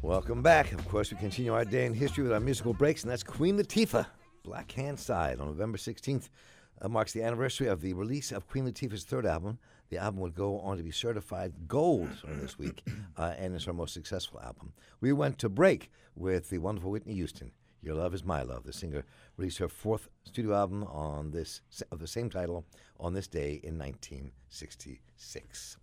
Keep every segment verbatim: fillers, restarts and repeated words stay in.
Welcome back. Of course, we continue our day in history with our musical breaks, and that's Queen Latifah, Black Hand Side. On November sixteenth uh, marks the anniversary of the release of Queen Latifah's third album. The album would go on to be certified gold this week, uh, and it's her most successful album. We went to break with the wonderful Whitney Houston. Your Love Is My Love. The singer released her fourth studio album on this of the same title on this day in nineteen sixty-six.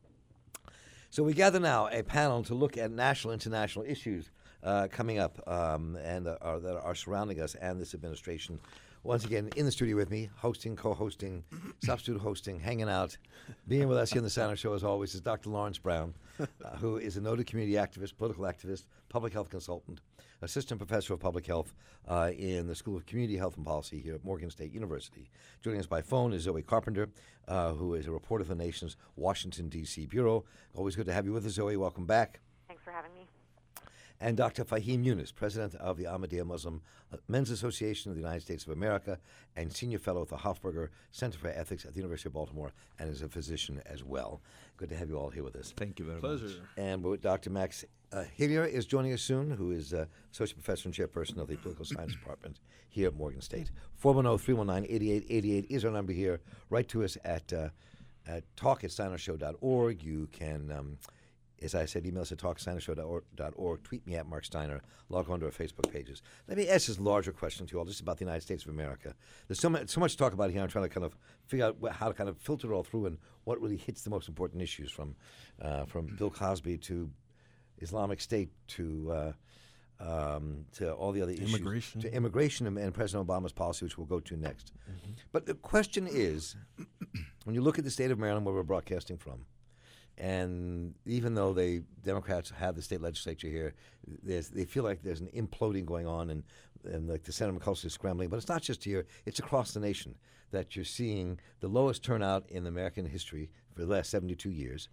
So we gather now a panel to look at national, international issues uh, coming up um, and uh, are, that are surrounding us and this administration. Once again, in the studio with me, hosting, co-hosting, substitute hosting, hanging out, being with us here in the Sandler Show as always is Doctor Lawrence Brown, uh, who is a noted community activist, political activist, public health consultant, assistant professor of public health uh, in the School of Community Health and Policy here at Morgan State University. Joining us by phone is Zoe Carpenter, uh, who is a reporter for the nation's Washington, D C bureau. Always good to have you with us, Zoe. Welcome back. Thanks for having me. And Doctor Fahim Yunus, president of the Ahmadiyya Muslim Men's Association of the United States of America and senior fellow at the Hofberger Center for Ethics at the University of Baltimore, and is a physician as well. Good to have you all here with us. Thank you very Pleasure. much. And with Doctor Max uh, Hillier is joining us soon, who is uh, associate professor and chairperson of the political science department here at Morgan State. four one zero, three one nine, eight eight eight eight is our number here. Write to us at, uh, at talk at sandler show dot org. You can... Um, As I said, email us at talk steiner show dot org, tweet me at Mark Steiner, log on to our Facebook pages. Let me ask this larger question to you all, just about the United States of America. There's so much, so much to talk about here. I'm trying to kind of figure out wh- how to kind of filter it all through and what really hits the most important issues, from uh, from Bill Cosby to Islamic State to uh, um, to all the other issues. Immigration. To immigration and, and President Obama's policy, which we'll go to next. Mm-hmm. But the question is, when you look at the state of Maryland, where we're broadcasting from, and even though they Democrats have the state legislature here, there's, they feel like there's an imploding going on, and, and like the Senate culture is scrambling. But it's not just here; it's across the nation that you're seeing the lowest turnout in American history for the last seventy-two years.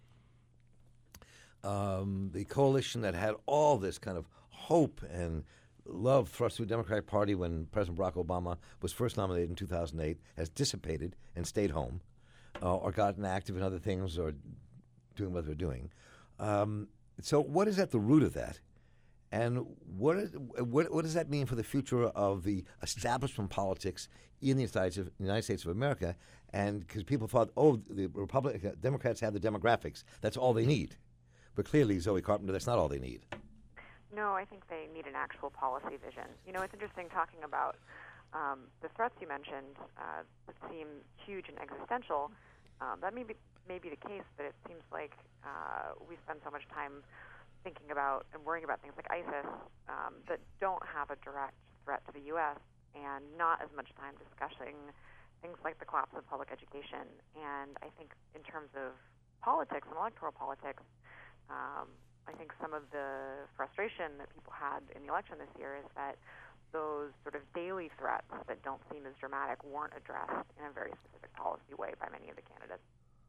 Um, the coalition that had all this kind of hope and love thrust through the Democratic Party when President Barack Obama was first nominated in two thousand eight has dissipated and stayed home, uh, or gotten active in other things, or doing what they're doing. Um, so what is at the root of that? And what, is, what what does that mean for the future of the establishment politics in the United States of, United States of America? And because people thought, oh, the Republican Democrats have the demographics, that's all they need. But clearly, Zoe Carpenter, that's not all they need. No, I think they need an actual policy vision. You know, it's interesting talking about um, the threats you mentioned uh, that seem huge and existential. Um, that may be, may be the case, but it seems like uh, we spend so much time thinking about and worrying about things like ISIS um, that don't have a direct threat to the U S, and not as much time discussing things like the collapse of public education. And I think in terms of politics and electoral politics, um, I think some of the frustration that people had in the election this year is that those sort of daily threats that don't seem as dramatic weren't addressed in a very specific policy way by many of the candidates.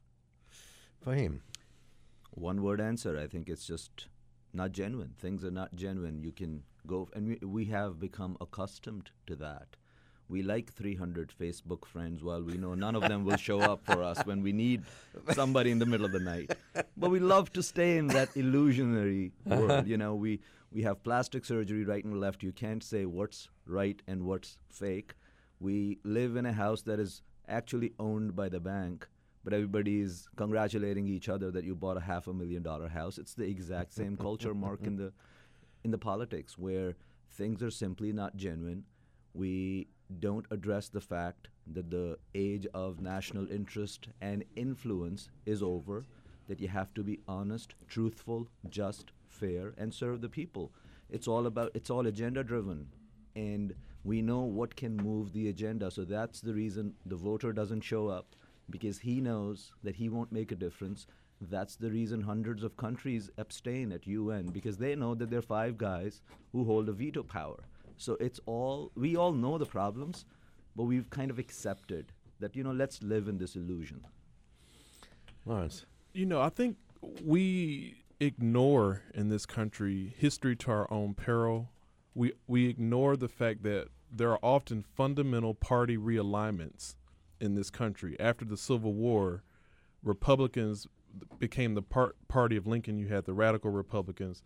Fahim. One word answer, I think it's just not genuine. Things are not genuine. You can go, and we, we have become accustomed to that. We like three hundred Facebook friends while we know none of them will show up for us when we need somebody in the middle of the night. But we love to stay in that illusionary world. You know, we, we have plastic surgery right and left. You can't say what's right and what's fake. We live in a house that is actually owned by the bank, but everybody is congratulating each other that you bought a half a million dollar house. It's the exact same culture, Mark, in the in the politics, where things are simply not genuine. We don't address the fact that the age of national interest and influence is over, that you have to be honest, truthful, just, fair, and serve the people. It's all about, it's all agenda driven, and we know what can move the agenda. So that's the reason the voter doesn't show up, because he knows that he won't make a difference. That's the reason hundreds of countries abstain at U N, because they know that there are five guys who hold a veto power. So it's all, we all know the problems, but we've kind of accepted that, you know, let's live in this illusion. Lawrence. You know, I think we ignore in this country history to our own peril. We we ignore the fact that there are often fundamental party realignments in this country. After the Civil War, Republicans became the par- party of Lincoln. You had the radical Republicans,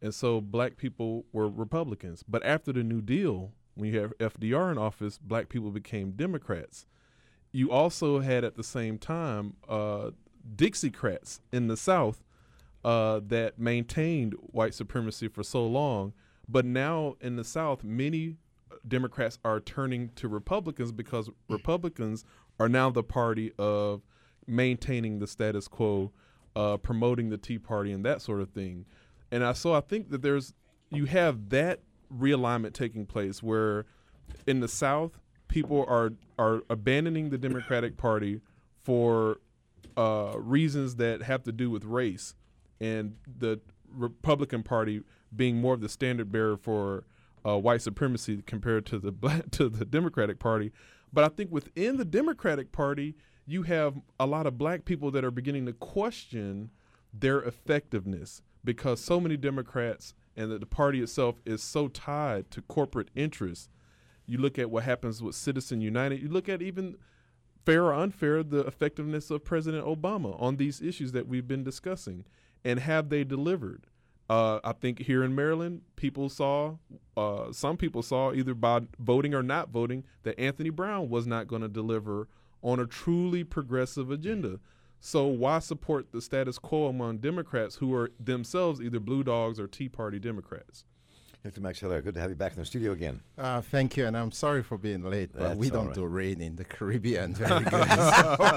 And so black people were Republicans. But after the New Deal, when you have F D R in office, black people became Democrats. You also had at the same time uh, Dixiecrats in the South uh, that maintained white supremacy for so long. But now in the South, many Democrats are turning to Republicans because Republicans are now the party of maintaining the status quo, uh, promoting the Tea Party and that sort of thing. And I, so I think that there's, you have that realignment taking place where in the South, people are, are abandoning the Democratic Party for uh, reasons that have to do with race, and the Republican Party being more of the standard bearer for uh, white supremacy compared to the black, to the Democratic Party. But I think within the Democratic Party, you have a lot of black people that are beginning to question their effectiveness because so many Democrats and that the party itself is so tied to corporate interests. You look at what happens with Citizen United. You look at even fair or unfair, the effectiveness of President Obama on these issues that we've been discussing. And have they delivered? Uh, I think here in Maryland, people saw, uh, some people saw either by voting or not voting, that Anthony Brown was not going to deliver on a truly progressive agenda. So why support the status quo among Democrats who are themselves either blue dogs or Tea Party Democrats? Doctor Max Heller, good to have you back in the studio again. Uh, thank you, and I'm sorry for being late, but That's we all don't right. do rain in the Caribbean very good. So-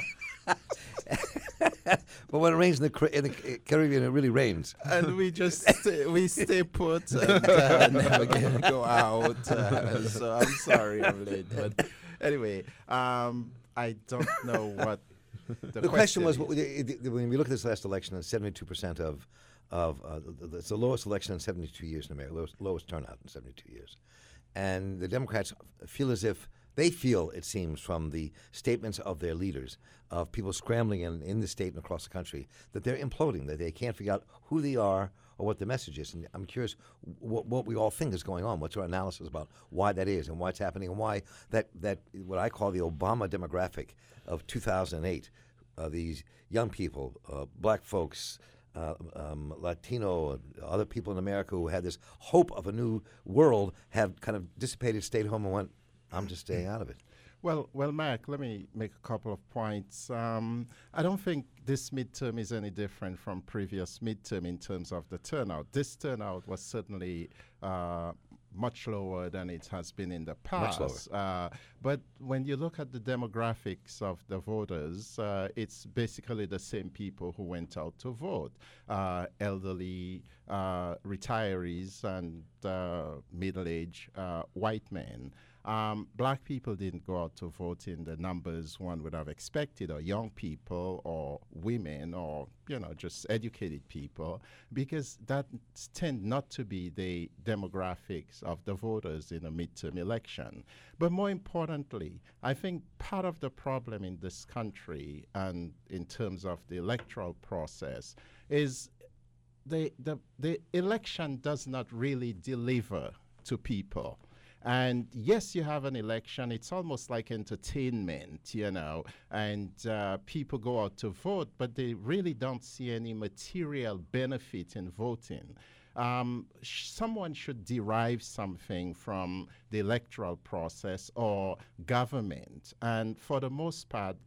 But when it rains in the, Car- in the Caribbean, it really rains. and we just stay, we stay put and uh, never get go out. Uh, so I'm sorry I'm late, but anyway, um, I don't know what the, The question was, is. what, the- the- when we look at this last election, it's seventy-two percent of, of uh, the- the- it's the lowest election in seventy-two years in America, lowest, lowest turnout in seventy-two years. And the Democrats feel as if, they feel, it seems, from the statements of their leaders, of people scrambling in, in the state and across the country, that they're imploding, that they can't figure out who they are or what the message is. And I'm curious what, what we all think is going on. What's our analysis about why that is and why it's happening and why that, that what I call the Obama demographic of two thousand eight, uh, these young people, uh, black folks, uh, um, Latino, and other people in America who had this hope of a new world have kind of dissipated, stayed home and went, I'm just staying out of it. Well, well, Mark, let me make a couple of points. Um, I don't think this midterm is any different from previous midterm in terms of the turnout. This turnout was certainly uh, much lower than it has been in the past. Much lower. Uh, but when you look at the demographics of the voters, uh, it's basically the same people who went out to vote. Uh, elderly, uh, retirees, and uh, middle-aged uh, white men. Um, black people didn't go out to vote in the numbers one would have expected, or young people, or women, or you know, just educated people, because that tend not to be the demographics of the voters in a midterm election. But more importantly, I think part of the problem in this country, and in terms of the electoral process, is the the the election does not really deliver to people. And yes, you have an election. It's almost like entertainment, you know, and uh, people go out to vote, but they really don't see any material benefit in voting. Um, sh- someone should derive something from the electoral process or government. And for the most part,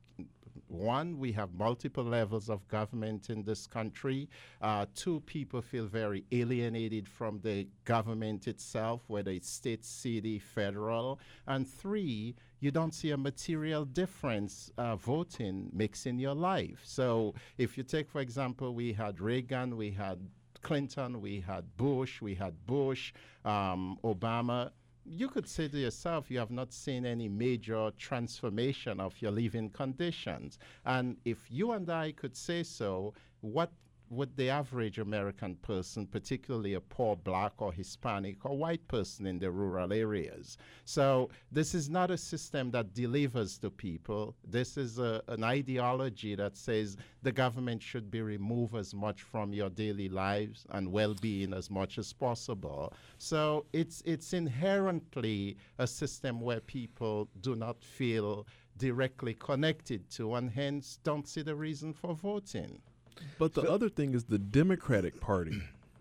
one, we have multiple levels of government in this country. Uh, two, people feel very alienated from the government itself, whether it's state, city, federal. And three, you don't see a material difference uh, voting makes in your life. So if you take, for example, we had Reagan, we had Clinton, we had Bush, we had Bush, um, Obama. You could say to yourself, you have not seen any major transformation of your living conditions. And if you and I could say so, what would the average American person, particularly a poor black or Hispanic or white person in the rural areas? So this is not a system that delivers to people. This is a, an ideology that says the government should be removed as much from your daily lives and well-being as much as possible. So it's it's inherently a system where people do not feel directly connected to, and hence don't see the reason for voting. But the other thing is the Democratic Party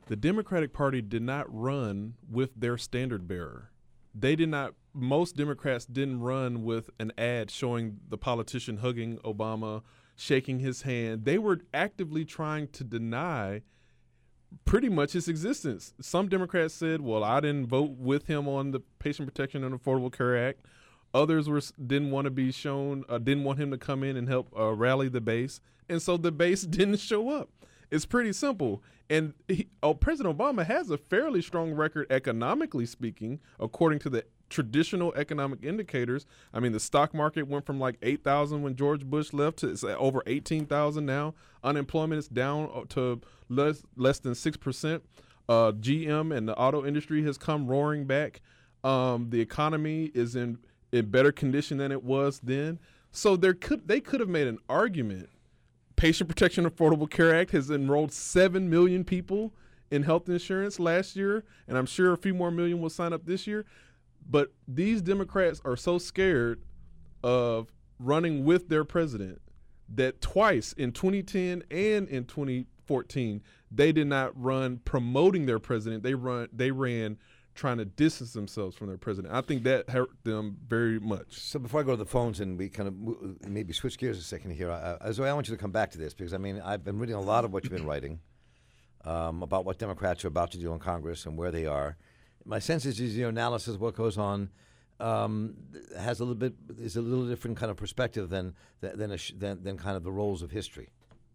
the Democratic Party did not run with their standard bearer. They did not, most Democrats didn't run with an ad showing the politician hugging Obama, shaking his hand. They were actively trying to deny pretty much his existence. Some Democrats said, well, I didn't vote with him on the Patient Protection and Affordable Care Act. Others were didn't want to be shown, uh, didn't want him to come in and help uh, rally the base. And so the base didn't show up. It's pretty simple. And he, oh, President Obama has a fairly strong record economically speaking, according to the traditional economic indicators. I mean, the stock market went from like eight thousand when George Bush left to it's over eighteen thousand now. Unemployment is down to less, less than six percent. Uh, G M and the auto industry has come roaring back. Um, the economy is in, in better condition than it was then. So there could they could have made an argument. Patient Protection Affordable Care Act has enrolled seven million people in health insurance last year, and I'm sure a few more million will sign up this year. But these Democrats are so scared of running with their president that twice in twenty ten and in twenty fourteen, they did not run promoting their president. They run they ran trying to distance themselves from their president. I think that hurt them very much. So before I go to the phones and we kind of mo- maybe switch gears a second here, I, I, Zoe, I want you to come back to this because, I mean, I've been reading a lot of what you've been writing um, about what Democrats are about to do in Congress and where they are. My sense is, is your analysis of what goes on um, has a little bit is a little different kind of perspective than than a sh- than, than kind of the roles of history.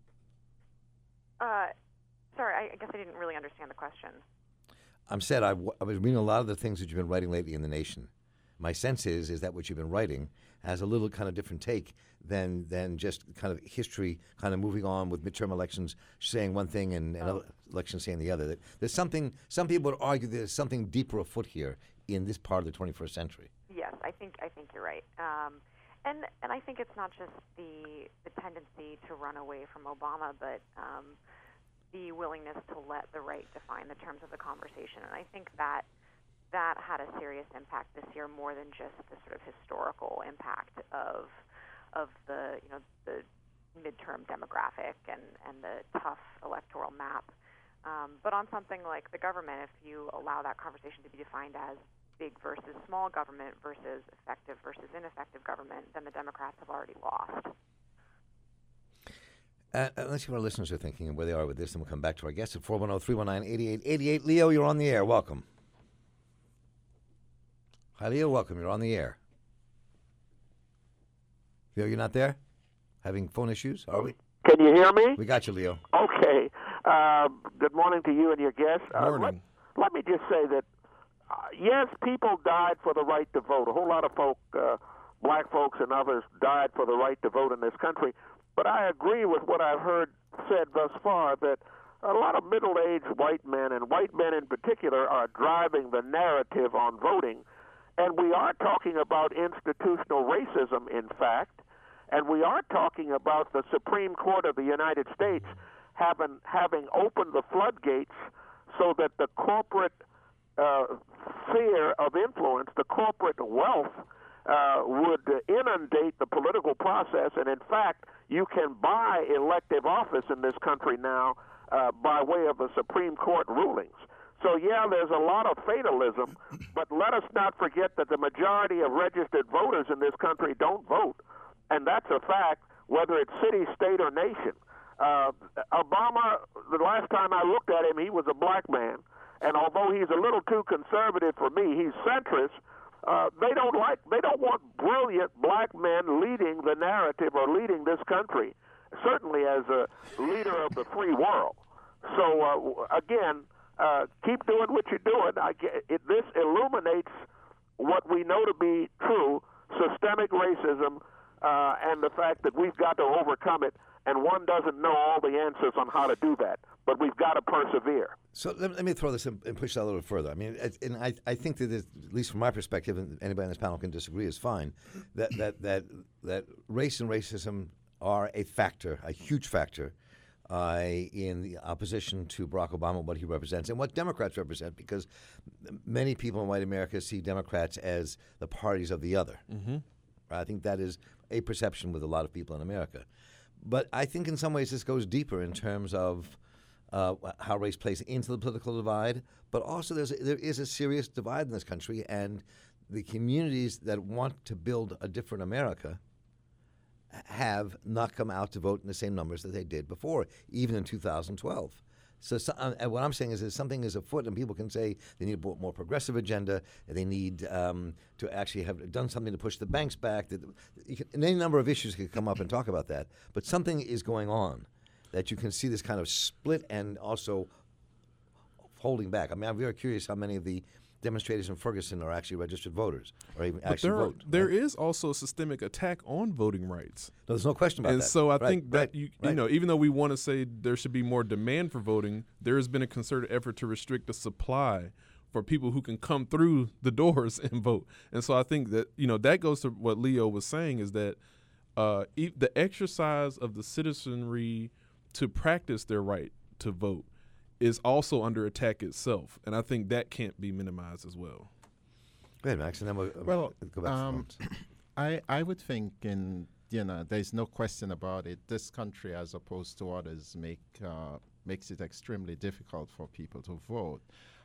Uh, sorry, I, I guess I didn't really understand the question. I'm said I've, I was reading a lot of the things that you've been writing lately in The Nation. My sense is is that what you've been writing has a little kind of different take than than just kind of history, kind of moving on with midterm elections, saying one thing and, and Oh. other elections saying the other. That there's something. Some people would argue there's something deeper afoot here in this part of the twenty-first century. Yes, I think I think you're right, um, and and I think it's not just the the tendency to run away from Obama, but um, the willingness to let the right define the terms of the conversation. And I think that that had a serious impact this year, more than just the sort of historical impact of of the you know the midterm demographic and, and the tough electoral map. Um, but on something like the government, if you allow that conversation to be defined as big versus small government versus effective versus ineffective government, then the Democrats have already lost. Uh, let's see what our listeners are thinking and where they are with this, and we'll come back to our guest at four one zero, three one nine, eight eight eight eight. Leo, you're on the air. Welcome. Hi, Leo. Welcome. You're on the air. Leo, you're not there? Having phone issues? Are we? Can you hear me? We got you, Leo. Okay. Uh, good morning to you and your guests. Uh, Morning. Let, let me just say that, uh, yes, people died for the right to vote. A whole lot of folk, uh, black folks and others, died for the right to vote in this country. But I agree with what I've heard said thus far, that a lot of middle-aged white men, and white men in particular, are driving the narrative on voting. And we are talking about institutional racism, in fact, and we are talking about the Supreme Court of the United States having, having opened the floodgates so that the corporate uh, sphere of influence, the corporate wealth, uh, would inundate the political process. And in fact, you can buy elective office in this country now uh, by way of the Supreme Court rulings. So, yeah, there's a lot of fatalism, but let us not forget that the majority of registered voters in this country don't vote. And that's a fact, whether it's city, state, or nation. Uh, Obama, the last time I looked at him, he was a black man. And although he's a little too conservative for me, he's centrist. Uh, they don't like, they don't want brilliant black men leading the narrative or leading this country, certainly as a leader of the free world. So, uh, again, uh, keep doing what you're doing. I get, it, this illuminates what we know to be true, systemic racism, uh, and the fact that we've got to overcome it, and one doesn't know all the answers on how to do that, but we've got to persevere. So let, let me throw this in, and push that a little further. I mean, it- and I, I think that, this, at least from my perspective, and anybody on this panel can disagree, is fine, that, that, that, that race and racism are a factor, a huge factor, uh, in the opposition to Barack Obama, what he represents, and what Democrats represent, because many people in white America see Democrats as the parties of the other. Mm-hmm. I think that is a perception with a lot of people in America. But I think in some ways this goes deeper in terms of uh, how race plays into the political divide, but also there's a, there is a serious divide in this country, and the communities that want to build a different America have not come out to vote in the same numbers that they did before, even in two thousand twelve. So, so uh, and what I'm saying is that something is afoot, and people can say they need a bo- more progressive agenda, and they need um, to actually have done something to push the banks back. That you can, and any number of issues could come up and talk about that. But something is going on that you can see this kind of split and also holding back. I mean, I'm very curious how many of the demonstrators in Ferguson are actually registered voters or even But actually there, are- vote. there right? is also a systemic attack on voting rights. No, there's no question about And that. so I Right, think that right, you right. you know, even though we want to say there should be more demand for voting, there has been a concerted effort to restrict the supply for people who can come through the doors and vote. And so I think that, you know, that goes to what Leo was saying, is that uh, e- the exercise of the citizenry to practice their right to vote is also under attack itself. And I think that can't be minimized as well. Go ahead, Max, and then we'll, uh, Well, go back um, to phones. I, I would think, in you know, there's no question about it. This country, as opposed to others, make uh, makes it extremely difficult for people to vote.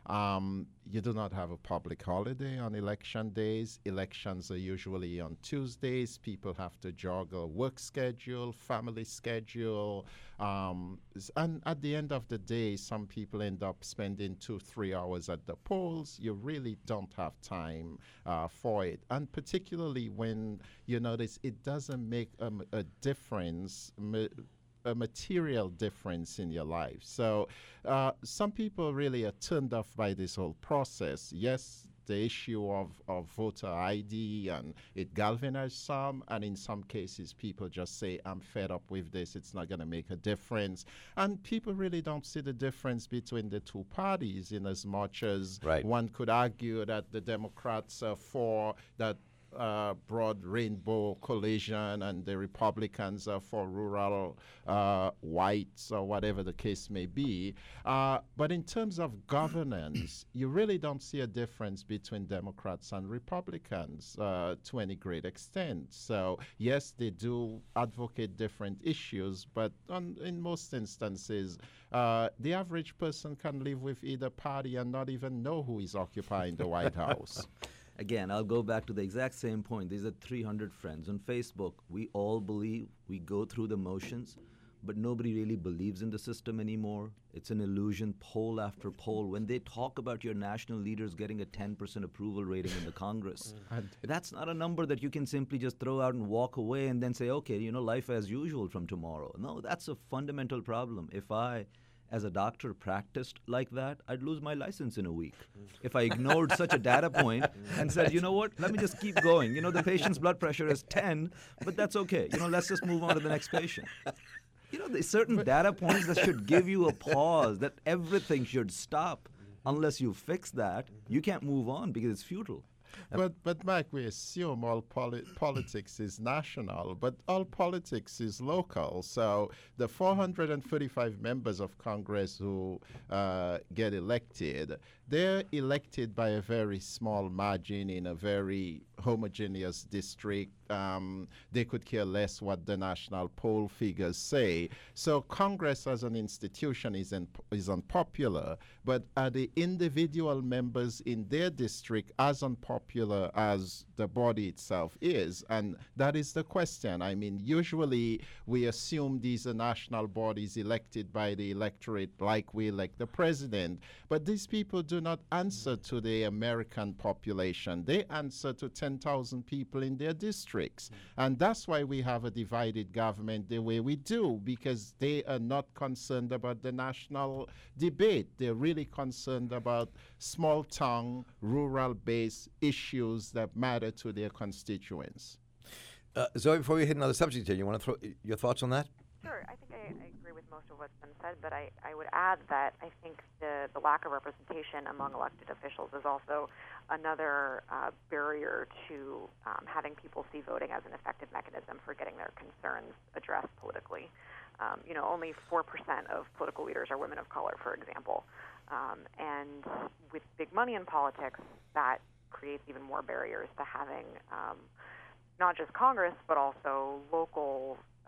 Um, you do not have a public holiday on election days. Elections are usually on Tuesdays. People have to juggle work schedule, family schedule. Um, s- and at the end of the day, some people end up spending two, three hours at the polls. You really don't have time uh, for it. And particularly when you notice it doesn't make um, a difference. Ma- a material difference in your life. So uh, some people really are turned off by this whole process. Yes, the issue of, of voter I D, and it galvanized some, and in some cases people just say, I'm fed up with this, it's not going to make a difference. And people really don't see the difference between the two parties, in as much as Right. one could argue that the Democrats are for that uh, broad rainbow coalition, and the Republicans are for rural uh, whites, or whatever the case may be. Uh, but in terms of governance, you really don't see a difference between Democrats and Republicans uh, to any great extent. So yes, they do advocate different issues, but on, in most instances, uh, the average person can live with either party and not even know who is occupying the White House. Again, I'll go back to the exact same point. These are three hundred friends. On Facebook, we all believe, we go through the motions, but nobody really believes in the system anymore. It's an illusion, poll after poll. When they talk about your national leaders getting a ten percent approval rating in the Congress, And that's not a number that you can simply just throw out and walk away and then say, okay, you know, life as usual from tomorrow. No, that's a fundamental problem. If I, as a doctor, practiced like that, I'd lose my license in a week. If I ignored such a data point and said, you know what, let me just keep going. You know, the patient's blood pressure is ten, but that's okay. You know, let's just move on to the next patient. You know, there's certain data points that should give you a pause, that everything should stop. Unless you fix that, you can't move on because it's futile. But, but Mike, we assume all poli- politics is national, but all politics is local. So the four hundred thirty-five members of Congress who uh, get elected, they're elected by a very small margin in a very homogeneous district. Um, they could care less what the national poll figures say. So Congress as an institution is, in, is unpopular, but are the individual members in their district as unpopular as the body itself is? And that is the question. I mean, usually we assume these are national bodies elected by the electorate like we elect the president, but these people do not answer to the American population. They answer to ten thousand people in their districts. And that's why we have a divided government the way we do, because they are not concerned about the national debate. They're really concerned about small town, rural based issues that matter to their constituents. Uh, Zoe, before we hit another subject here, you want to throw your thoughts on that? Sure. I think I, I agree with most of what's been said, but I, I would add that I think the, the lack of representation among elected officials is also another uh, barrier to um, having people see voting as an effective mechanism for getting their concerns addressed politically. Um, you know, only four percent of political leaders are women of color, for example. Um, and with big money in politics, that creates even more barriers to having um, not just Congress, but also local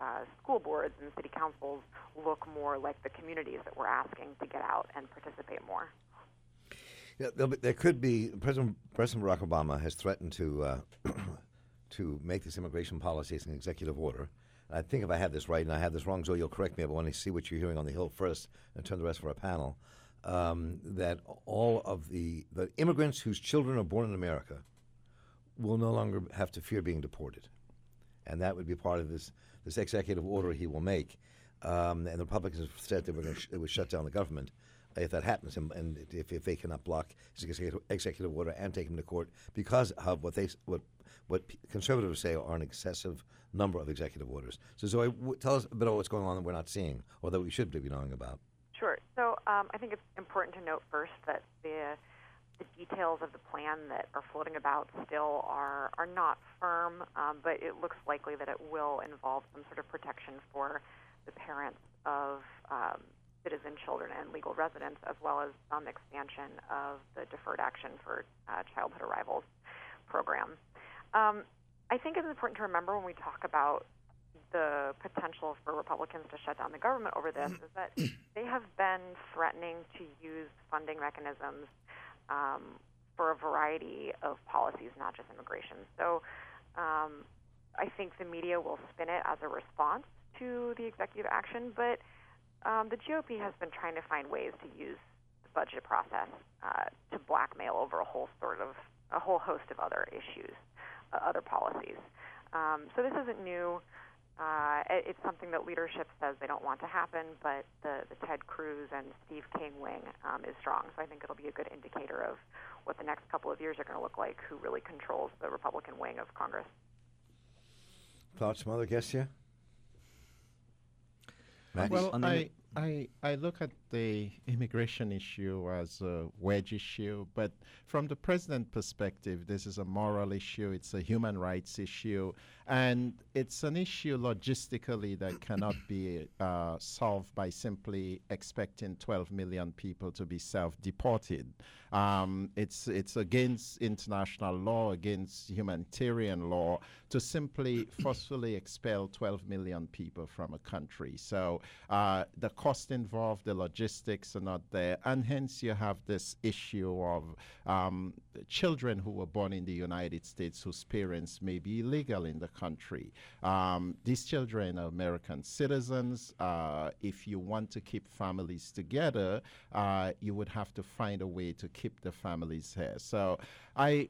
uh, school boards and city councils look more like the communities that we're asking to get out and participate more. Yeah, be, there could be President President Barack Obama has threatened to uh, to make this immigration policy as an executive order. And I think if I have this right, and I have this wrong, Zoe, you'll correct me. But I want to see what you're hearing on the Hill first, and turn the rest for a panel. Um, that all of the the immigrants whose children are born in America will no longer have to fear being deported, and that would be part of this this executive order he will make. Um, and the Republicans have said that we're gonna sh- it would shut down the government if that happens, and, and if, if they cannot block his executive, executive order and take him to court because of what they what what p- conservatives say are an excessive number of executive orders. So Zoe, w- tell us a bit about what's going on that we're not seeing, or that we should be knowing about. Sure. So um, I think it's important to note first that the the details of the plan that are floating about still are are not firm, um, but it looks likely that it will involve some sort of protection for the parents of um, citizen children and legal residents, as well as some expansion of the deferred action for uh, childhood arrivals program. Um, I think it's important to remember when we talk about the potential for Republicans to shut down the government over this is that they have been threatening to use funding mechanisms um, for a variety of policies, not just immigration. So um, I think the media will spin it as a response to the executive action, but um, the G O P has been trying to find ways to use the budget process uh, to blackmail over a whole sort of a whole host of other issues, uh, other policies. Um, so this isn't new. Uh, it, it's something that leadership says they don't want to happen, but the, the Ted Cruz and Steve King wing um, is strong. So I think it'll be a good indicator of what the next couple of years are going to look like, who really controls the Republican wing of Congress. Thoughts from other guests here? Max? Well, On the- I, I, I look at the immigration issue as a wedge issue, but from the president perspective, this is a moral issue, it's a human rights issue, and it's an issue logistically that cannot be uh, solved by simply expecting twelve million people to be self-deported. Um, it's, it's against international law, against humanitarian law, to simply forcefully expel twelve million people from a country. So uh, the cost involved, the logistics are not there, and hence you have this issue of um, children who were born in the United States whose parents may be illegal in the country. Um, these children are American citizens. Uh, if you want to keep families together, uh, you would have to find a way to keep the families here. So I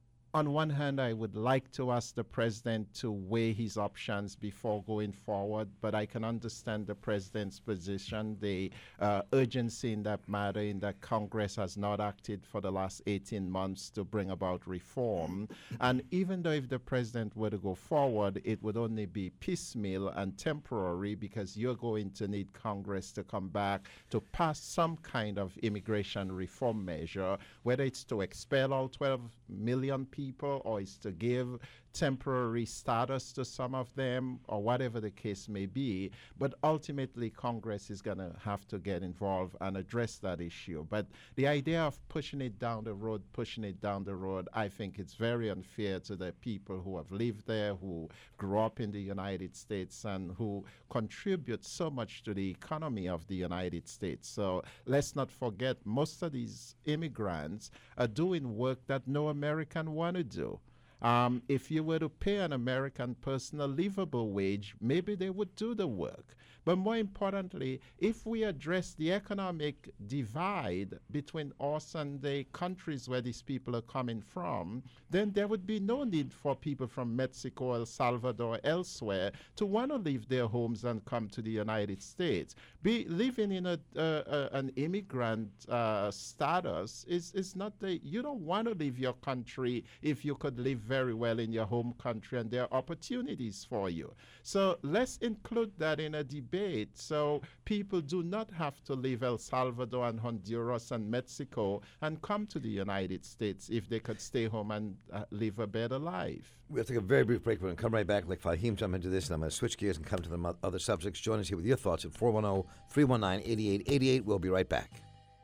on one hand, I would like to ask the president to weigh his options before going forward, but I can understand the president's position, the uh, urgency in that matter, in that Congress has not acted for the last eighteen months to bring about reform. And even though if the president were to go forward, it would only be piecemeal and temporary, because you're going to need Congress to come back to pass some kind of immigration reform measure, whether it's to expel all twelve million people people or is to give temporary status to some of them or whatever the case may be. But ultimately, Congress is going to have to get involved and address that issue. But the idea of pushing it down the road, pushing it down the road, I think it's very unfair to the people who have lived there, who grew up in the United States, and who contribute so much to the economy of the United States. So let's not forget, most of these immigrants are doing work that no American want to do. Um, if you were to pay an American person a livable wage, maybe they would do the work. But more importantly, if we address the economic divide between us and the countries where these people are coming from, then there would be no need for people from Mexico, El Salvador, elsewhere to want to leave their homes and come to the United States. Be, living in a, uh, uh, an immigrant uh, status is, is not the, you don't want to leave your country if you could live very well in your home country and there are opportunities for you. So let's include that in a debate so people do not have to leave El Salvador and Honduras and Mexico and come to the United States if they could stay home and uh, live a better life. We'll take a very brief break. We're going to come right back. Like Fahim jump into this, and I'm going to switch gears and come to the mo- other subjects. Join us here with your thoughts at four one zero, three one nine, eight eight eight eight. We'll be right back.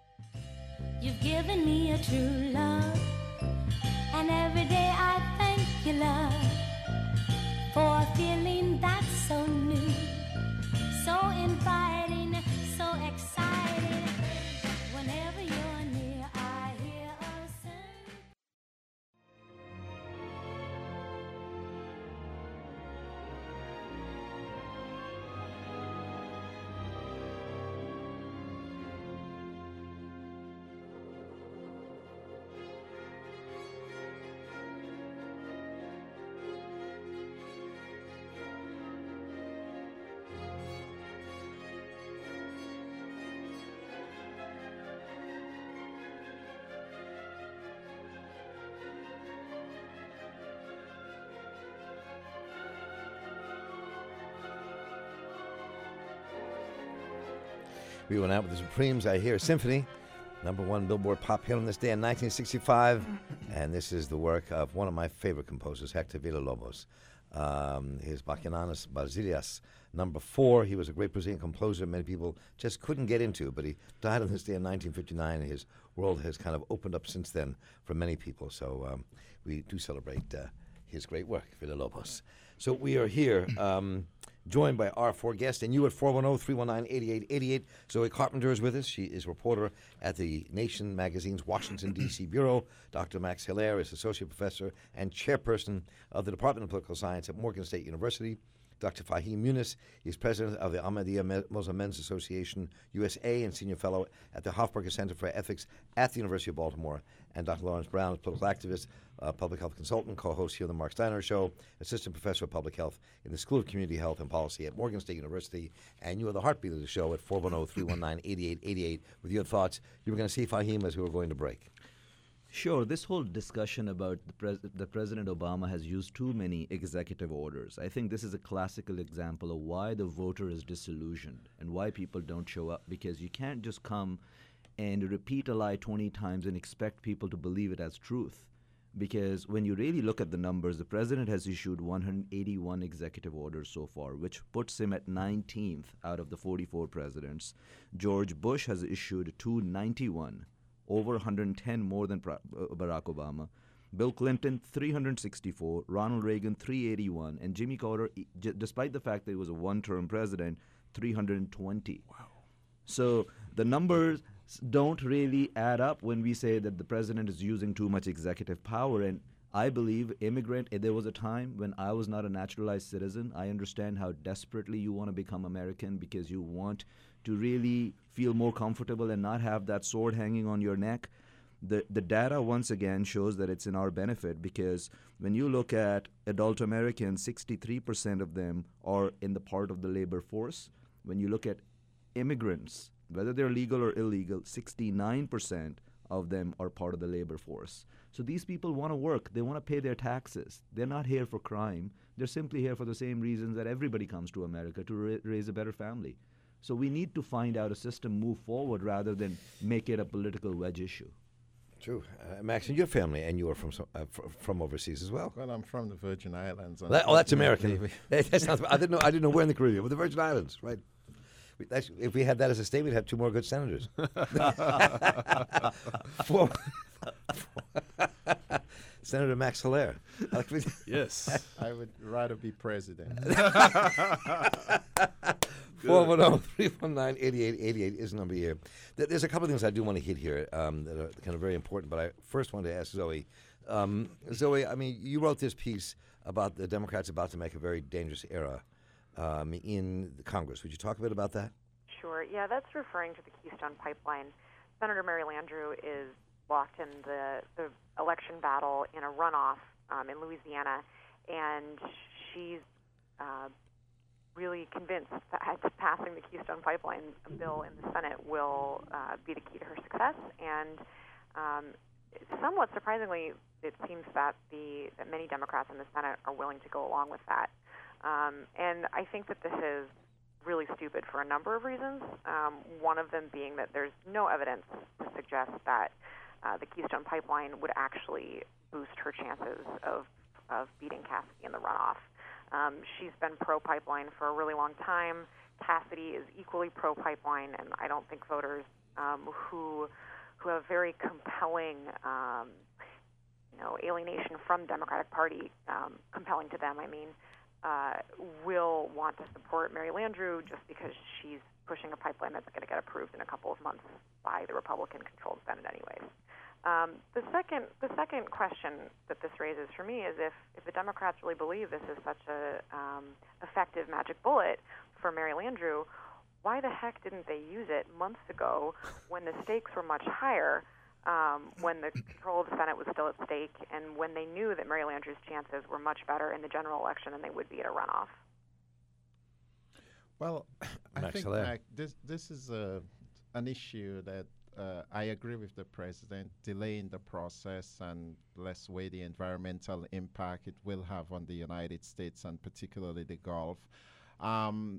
You've given me a true love, and every day I thank you, love, for a feeling that's so new. so inviting, so exciting. Whenever you're near, I hear a sing. We went out with the Supremes, I Hear a Symphony, number one Billboard pop hit on this day in nineteen sixty-five. And this is the work of one of my favorite composers, Hector Villalobos. Um, his Bacchanales Basilias, number four. He was a great Brazilian composer many people just couldn't get into, but he died on this day in nineteen fifty-nine, and his world has kind of opened up since then for many people. So um, we do celebrate uh, his great work, Villalobos. So we are here. Um, Joined by our four guests, and you at four one zero, three one nine, eight eight eight eight. Zoe Carpenter is with us. She is reporter at the Nation magazine's Washington, D C bureau. Doctor Max Hilaire is associate professor and chairperson of the Department of Political Science at Morgan State University. Doctor Fahim Yunus is president of the Ahmadiyya Muslim Men's Association, U S A, and senior fellow at the Hofberger Center for Ethics at the University of Baltimore. And Doctor Lawrence Brown is political activist, uh, public health consultant, co-host here on the Mark Steiner Show, assistant professor of public health in the School of Community Health and Policy at Morgan State University. And you are the heartbeat of the show at four one zero, three one nine, eight eight eight eight with your thoughts. You were going to see Fahim as we were going to break. Sure. This whole discussion about the, pres- the President Obama has used too many executive orders. I think this is a classical example of why the voter is disillusioned and why people don't show up, because you can't just come and repeat a lie twenty times and expect people to believe it as truth. Because when you really look at the numbers, the president has issued one hundred eighty-one executive orders so far, which puts him at nineteenth out of the forty-four presidents. George Bush has issued two hundred ninety-one, over one hundred ten more than Barack Obama. Bill Clinton, three hundred sixty-four, Ronald Reagan, three hundred eighty-one, and Jimmy Carter, j- despite the fact that he was a one-term president, three hundred twenty. Wow. So the numbers don't really add up when we say that the president is using too much executive power. And I believe immigrant, there was a time when I was not a naturalized citizen. I understand how desperately you want to become American because you want to really feel more comfortable and not have that sword hanging on your neck. The the data once again shows that it's in our benefit, because when you look at adult Americans, sixty-three percent of them are in the part of the labor force. When you look at immigrants, whether they're legal or illegal, sixty-nine percent of them are part of the labor force. So these people want to work. They want to pay their taxes. They're not here for crime. They're simply here for the same reasons that everybody comes to America, to ra- raise a better family. So we need to find out a system, move forward, rather than make it a political wedge issue. True. Uh, Max, and your family, and you are from so, uh, fr- from overseas as well. Well, I'm from the Virgin Islands. That, oh, that's American. that sounds, I didn't know. I didn't know where in the Caribbean. Well, the Virgin Islands, right? We, that's, if we had that as a state, we'd have two more good senators. Four, Senator Max Hilaire. Yes. I would rather be president. four one zero, three one nine, eight eight eight eight is the number here. Th- There's a couple of things I do want to hit here um, that are kind of very important, but I first wanted to ask Zoe. Um, Zoe, I mean, you wrote this piece about the Democrats about to make a very dangerous era um, in the Congress. Would you talk a bit about that? Sure. Yeah, that's referring to the Keystone Pipeline. Senator Mary Landrieu is locked in the, the election battle in a runoff um, in Louisiana, and she's uh, really convinced that passing the Keystone Pipeline bill in the Senate will uh, be the key to her success. And um, somewhat surprisingly, it seems that the that many Democrats in the Senate are willing to go along with that. Um, and I think that this is really stupid for a number of reasons. Um, one of them being that there's no evidence to suggest that uh, the Keystone Pipeline would actually boost her chances of, of beating Cassidy in the runoff. Um, she's been pro-pipeline for a really long time. Cassidy is equally pro-pipeline, and I don't think voters um, who who have very compelling, um, you know, alienation from the Democratic Party, um, compelling to them, I mean, uh, will want to support Mary Landrieu just because she's pushing a pipeline that's going to get approved in a couple of months by the Republican-controlled Senate anyways. Um, the second the second question that this raises for me is if, if the Democrats really believe this is such a um, effective magic bullet for Mary Landrieu, why the heck didn't they use it months ago when the stakes were much higher, um, when the control of the Senate was still at stake, and when they knew that Mary Landrieu's chances were much better in the general election than they would be at a runoff? Well, I Max think Hilaire. Mac, this this is a, an issue that uh, I agree with the president. Delaying the process and let's weigh the environmental impact it will have on the United States and particularly the Gulf. Um,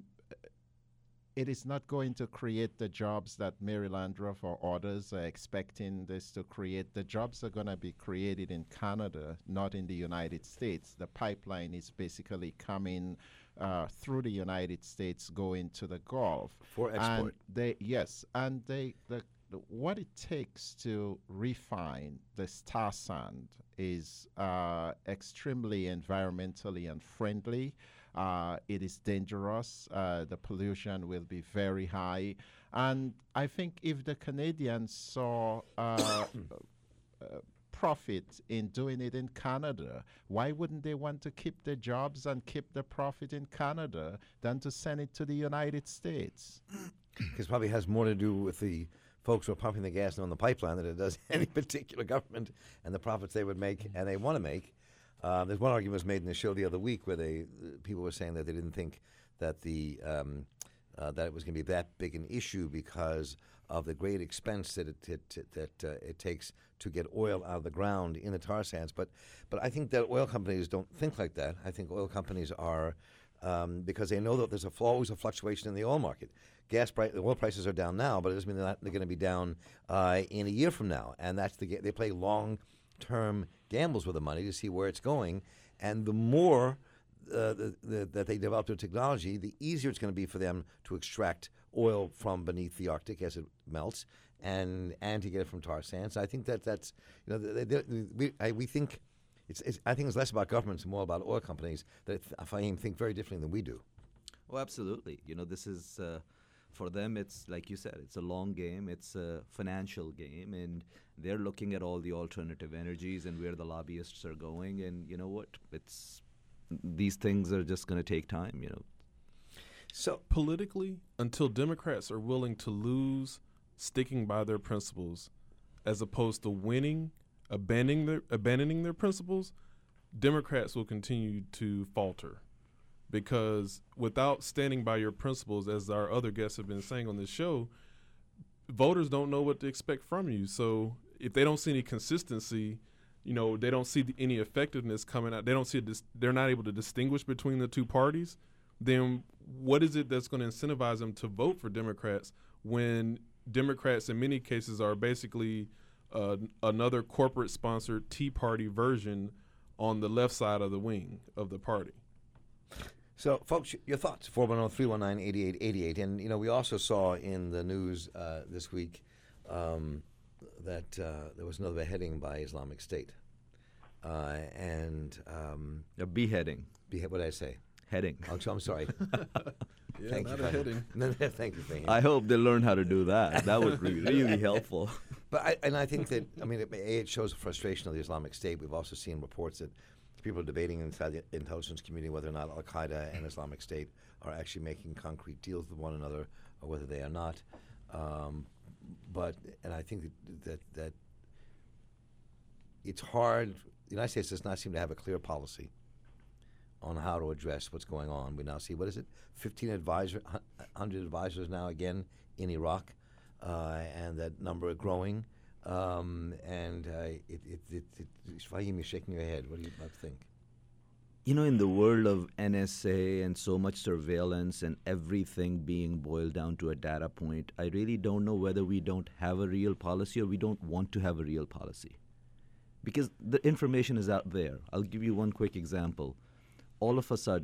it is not going to create the jobs that Mary Landrieu or others are expecting this to create. The jobs are going to be created in Canada, not in the United States. The pipeline is basically coming uh, through the United States, going to the Gulf. For export. And they, yes, and they, the, the, what it takes to refine the tar sand is uh, extremely environmentally unfriendly. Uh, it is dangerous. Uh, the pollution will be very high. And I think if the Canadians saw uh, uh, profit in doing it in Canada, why wouldn't they want to keep the jobs and keep the profit in Canada than to send it to the United States? Because probably has more to do with the folks who are pumping the gas on the pipeline than it does any particular government and the profits they would make and they want to make. Um, there's one argument was made in the show the other week where they uh, people were saying that they didn't think that the um, uh, that it was going to be that big an issue because of the great expense that it, it, that uh, it takes to get oil out of the ground in the tar sands. But but I think that oil companies don't think like that. I think oil companies are um, because they know that there's a, always a fluctuation in the oil market. Gas price, the oil prices are down now, but it doesn't mean they're, not, they're going to be down uh, in a year from now. And that's the they play long term gambles with the money to see where it's going, and the more uh, the, the, that they develop their technology, the easier it's going to be for them to extract oil from beneath the Arctic as it melts, and and to get it from tar sands. I think that that's you know they, they, we I, we think it's, it's I think it's less about governments and more about oil companies that I think very differently than we do. Oh, absolutely. You know, this is uh, for them. It's like you said. It's a long game. It's a financial game, and they're looking at all the alternative energies and where the lobbyists are going. And you know what? It's these things are just going to take time. You know. So Politically, until Democrats are willing to lose sticking by their principles, as opposed to winning, abandoning their abandoning their principles, Democrats will continue to falter. Because without standing by your principles, as our other guests have been saying on this show, voters don't know what to expect from you. So if they don't see any consistency, you know, they don't see the, any effectiveness coming out. They don't see, a dis- they're not able to distinguish between the two parties. Then what is it that's going to incentivize them to vote for Democrats when Democrats in many cases are basically uh, another corporate-sponsored Tea Party version on the left side of the wing of the party? So, folks, your thoughts, four one zero, three one nine, eight eight eight eight. And, you know, we also saw in the news uh, this week um, that uh, there was another beheading by Islamic State. Uh, and um, A beheading. behe- what did I say? Heading. Oh, I'm sorry. Yeah, Thank not you a for heading. No, no, thank you for I hope they learn how to do that. That would be really helpful. But I, and I think that, I mean, it, A, it shows the frustration of the Islamic State. We've also seen reports that people are debating inside the intelligence community whether or not Al-Qaeda and Islamic State are actually making concrete deals with one another or whether they are not. Um, but, and I think that, that, that it's hard. The United States does not seem to have a clear policy on how to address what's going on. We now see, what is it, fifteen advisor, one hundred advisors now again in Iraq, uh, and that number is growing. Um, and uh, it, it, it, it, Fahim, you're shaking your head. What do you about to think? You know, in the world of N S A and so much surveillance and everything being boiled down to a data point, I really don't know whether we don't have a real policy or we don't want to have a real policy. Because the information is out there. I'll give you one quick example. All of a sudden,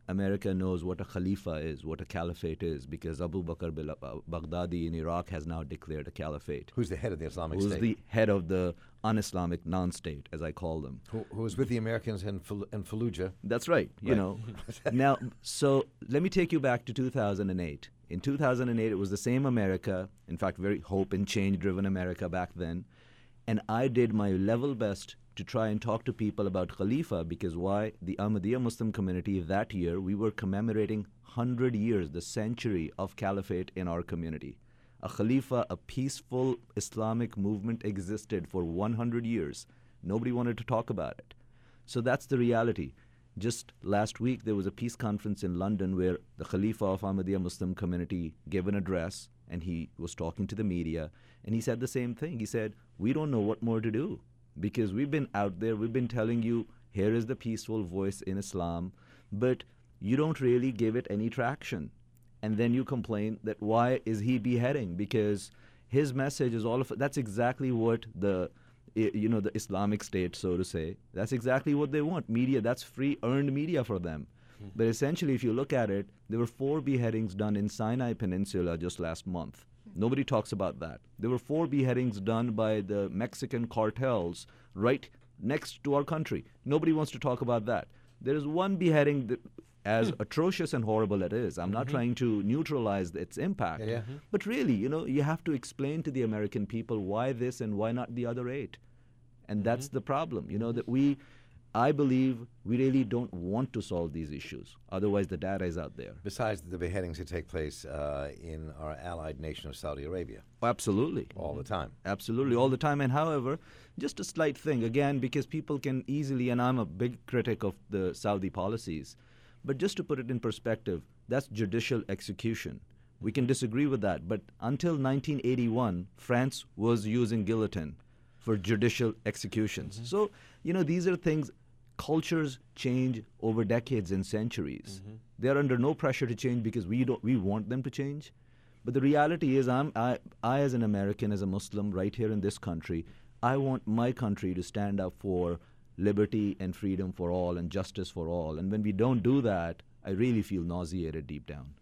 America knows what a khalifa is, what a caliphate is, because Abu Bakr bil- uh, Baghdadi in Iraq has now declared a caliphate. Who's the head of the Islamic Who's State? the head of the un-Islamic non-state, as I call them. who, who was with the Americans in, Fall- in Fallujah. That's right. You Right. know. Now, so let me take you back to two thousand eight. In two thousand eight, it was the same America, in fact, very hope and change-driven America back then. And I did my level best to try and talk to people about Khalifa, because why? The Ahmadiyya Muslim community that year, we were commemorating one hundred years, the century of caliphate in our community. A Khalifa, a peaceful Islamic movement existed for one hundred years. Nobody wanted to talk about it. So that's the reality. Just last week, there was a peace conference in London where the Khalifa of Ahmadiyya Muslim community gave an address, and he was talking to the media, and he said the same thing. He said, we don't know what more to do, because we've been out there, we've been telling you, here is the peaceful voice in Islam, but you don't really give it any traction. And then you complain that why is he beheading? Because his message is all of that's exactly what the i- you know the Islamic State, so to say, that's exactly what they want. Media, that's free earned media for them. But essentially, if you look at it, there were four beheadings done in Sinai Peninsula just last month. Nobody talks about that. There were four beheadings done by the Mexican cartels right next to our country. Nobody wants to talk about that. There is one beheading that, as atrocious and horrible it is, I'm not trying to neutralize its impact. Yeah, yeah. But really, you know, you have to explain to the American people why this and why not the other eight. And that's the problem, you know, that we, I believe, we really don't want to solve these issues. Otherwise, the data is out there. Besides the beheadings that take place uh, in our allied nation of Saudi Arabia Absolutely. all the time. Absolutely, all the time. And however, just a slight thing, again, because people can easily, and I'm a big critic of the Saudi policies, but just to put it in perspective, that's judicial execution. We can disagree with that, but until nineteen eighty-one, France was using guillotine for judicial executions. So, you know, these are things, cultures change over decades and centuries. They're under no pressure to change because we don't we want them to change. But the reality is I'm I, I as an American, as a Muslim right here in this country, I want my country to stand up for liberty and freedom for all and justice for all. And when we don't do that, I really feel nauseated deep down.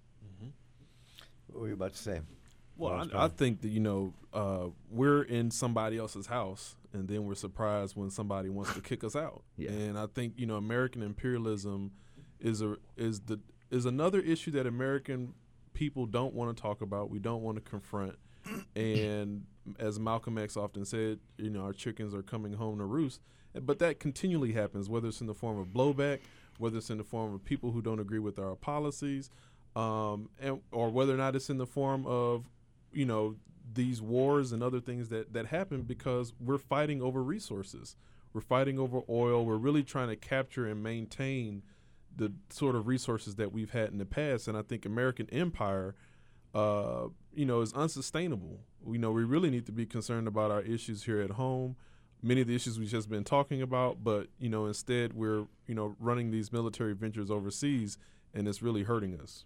What were you about to say? Well, Lawrence I, I Brown? think that, you know, uh, we're in somebody else's house, and then we're surprised when somebody wants to kick us out. Yeah. And I think, you know, American imperialism is a is the is another issue that American people don't want to talk about. We don't want to confront. And as Malcolm X often said, you know, our chickens are coming home to roost. But that continually happens, whether it's in the form of blowback, whether it's in the form of people who don't agree with our policies, um, and or whether or not it's in the form of, you know, these wars and other things that, that happen because we're fighting over resources. We're fighting over oil. We're really trying to capture and maintain the sort of resources that we've had in the past. And I think American empire, uh, you know, is unsustainable. We know we really need to be concerned about our issues here at home, many of the issues we've just been talking about, but, you know, instead we're, you know, running these military ventures overseas, and it's really hurting us.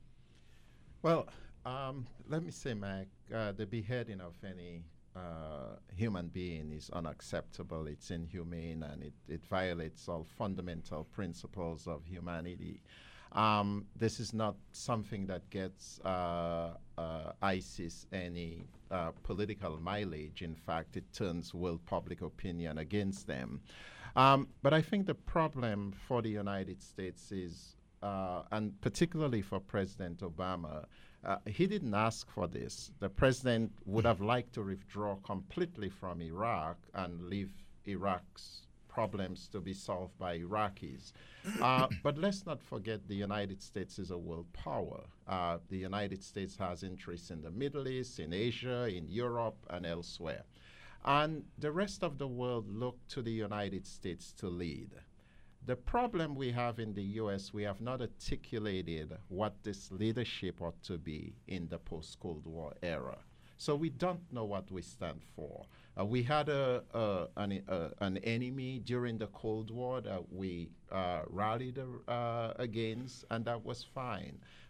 Well, um, let me say, Mac, uh, the beheading of any uh, human being is unacceptable. It's inhumane, and it, it violates all fundamental principles of humanity. Um, this is not something that gets uh, uh, ISIS any uh, political mileage. In fact, it turns world public opinion against them. Um, but I think the problem for the United States is, uh, and particularly for President Obama, uh, he didn't ask for this. The president would have liked to withdraw completely from Iraq and leave Iraq's problems to be solved by Iraqis. Uh, but let's not forget the United States is a world power. Uh, the United States has interests in the Middle East, in Asia, in Europe, and elsewhere. And the rest of the world look to the United States to lead. The problem we have in the U S, we have not articulated what this leadership ought to be in the post-Cold War era. So we don't know what we stand for. Uh, we had a, a, an, a, an enemy during the Cold War that we uh, rallied uh, against, and that was fine.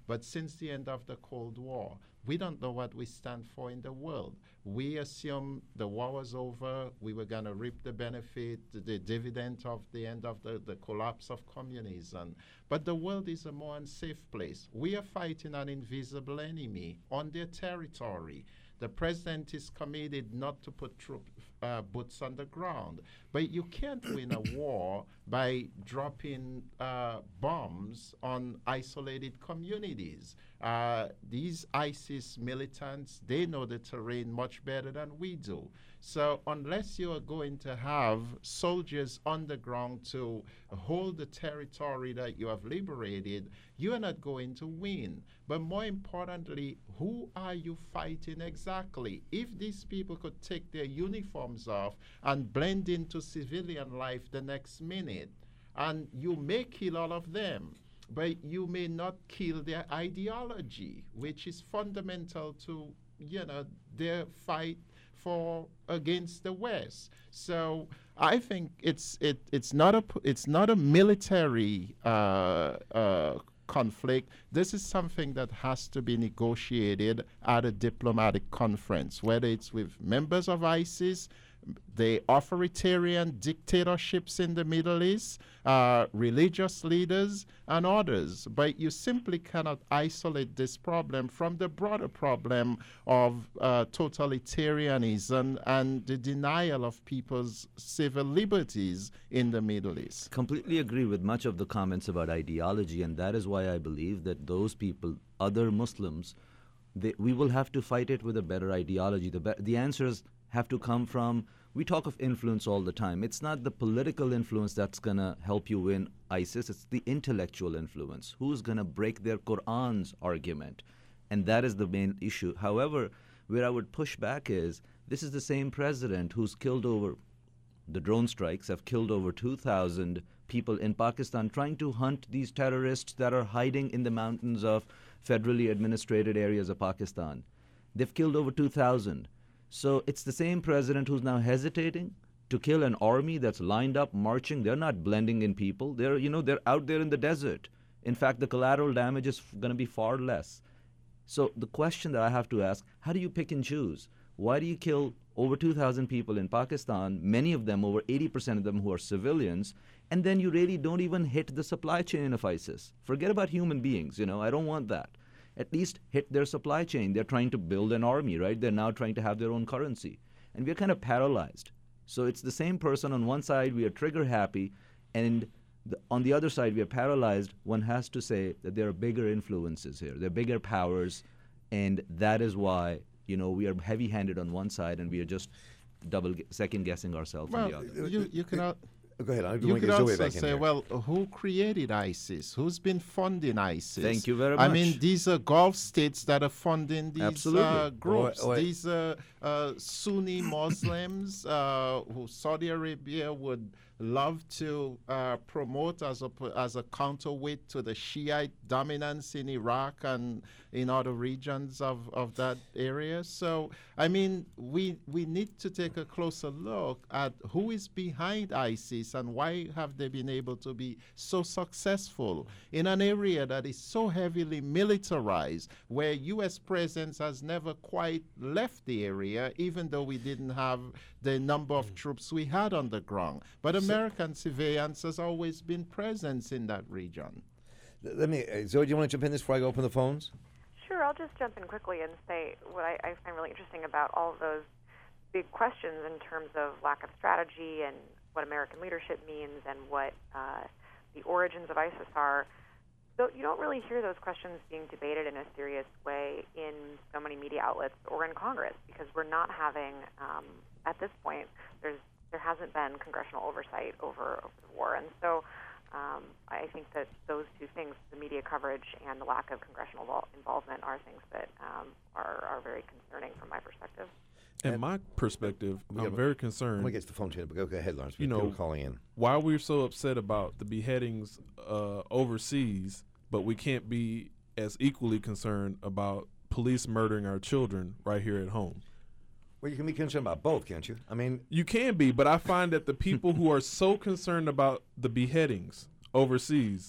But since the end of the Cold War, we don't know what we stand for in the world. We assume the war was over, we were going to reap the benefit, the, the dividend of the end of the, the collapse of communism. But the world is a more unsafe place. We are fighting an invisible enemy on their territory. The president is committed not to put troop, uh, boots on the ground. But you can't win a war by dropping uh, bombs on isolated communities. Uh, these ISIS militants, they know the terrain much better than we do. So unless you are going to have soldiers on the ground to hold the territory that you have liberated, you are not going to win. But more importantly, who are you fighting exactly? If these people could take their uniforms off and blend into civilian life the next minute, and you may kill all of them, but you may not kill their ideology, which is fundamental to, you know, their fight for against the West. So I think it's it it's not a it's not a military uh, uh, conflict. This is something that has to be negotiated at a diplomatic conference, whether it's with members of ISIS, the authoritarian dictatorships in the Middle East, uh, religious leaders, and others. But you simply cannot isolate this problem from the broader problem of uh, totalitarianism and the denial of people's civil liberties in the Middle East. Completely agree with much of the comments about ideology, and that is why I believe that those people, other Muslims, they, we will have to fight it with a better ideology. The, be- the answers have to come from, we talk of influence all the time. It's not the political influence that's going to help you win ISIS. It's the intellectual influence. Who's going to break their Quran's argument? And that is the main issue. However, where I would push back is, this is the same president who's killed over, the drone strikes have killed over two thousand people in Pakistan trying to hunt these terrorists that are hiding in the mountains of federally administrated areas of Pakistan. They've killed over two thousand. So it's the same president who's now hesitating to kill an army that's lined up, marching. They're not blending in people. They're, you know, they're out there in the desert. In fact, the collateral damage is going to be far less. So the question that I have to ask, how do you pick and choose? Why do you kill over two thousand people in Pakistan, many of them, over eighty percent of them who are civilians, and then you really don't even hit the supply chain of ISIS? Forget about human beings, you know, I don't want that. At least hit their supply chain. They're trying to build an army, right? They're now trying to have their own currency. And we're kind of paralyzed. So it's the same person. On one side, we are trigger happy, and the, on the other side, we are paralyzed. One has to say that there are bigger influences here. There are bigger powers, and that is why, you know, we are heavy-handed on one side, and we are just double gu- second-guessing ourselves on the Well, other. you, you can al- Go ahead. I'm you going to could get Zoe also back in say, here. well, who created ISIS? Who's been funding ISIS? Thank you very I much. mean, these are Gulf states that are funding these Absolutely. uh, groups. Or- or- these uh, uh, Sunni Muslims uh, who Saudi Arabia would love to uh, promote as a p- as a counterweight to the Shiite dominance in Iraq and in other regions of, of that area. So, I mean, we we need to take a closer look at who is behind ISIS and why have they been able to be so successful in an area that is so heavily militarized, where U S presence has never quite left the area, even though we didn't have the number of troops we had on the ground. But American surveillance has always been present in that region. Let me, uh, Zoe, do you want to jump in this before I go open the phones? Sure, I'll just jump in quickly and say what I, I find really interesting about all of those big questions in terms of lack of strategy and what American leadership means and what uh, the origins of ISIS are. So you don't really hear those questions being debated in a serious way in so many media outlets or in Congress, because we're not having, um, at this point, there's there hasn't been congressional oversight over, over the war. And so um, I think that those two things, the media coverage and the lack of congressional vol- involvement, are things that um, are, are very concerning from my perspective. In my perspective, We I'm gotta- very I'm concerned. going to get to the phone too, but go, go ahead, Lawrence. You People know, calling in. Why we're so upset about the beheadings uh, overseas, but we can't be as equally concerned about police murdering our children right here at home. Well, you can be concerned about both, can't you? I mean, You can be, but I find that the people who are so concerned about the beheadings overseas,